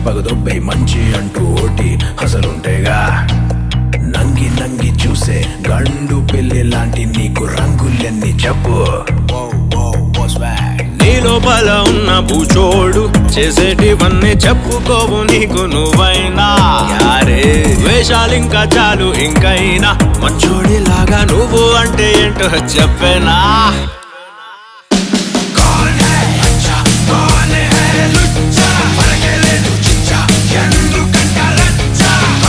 పగదొబ్బై మంచి అంటూ ఓటి అసలుంటేగా నంగి నంగి చూసే గండు పెళ్లి లాంటి నీకు రంగులన్నీ చెప్పు నీ లోపల ఉన్న భూచోడు చేసేటివన్నీ చెప్పుకోవు నీకు నువ్వైనా యారే వేషాలింకా చాలు ఇంకైనా మంచోడిలాగా నువ్వు అంటే ఏంటో చెప్పేనా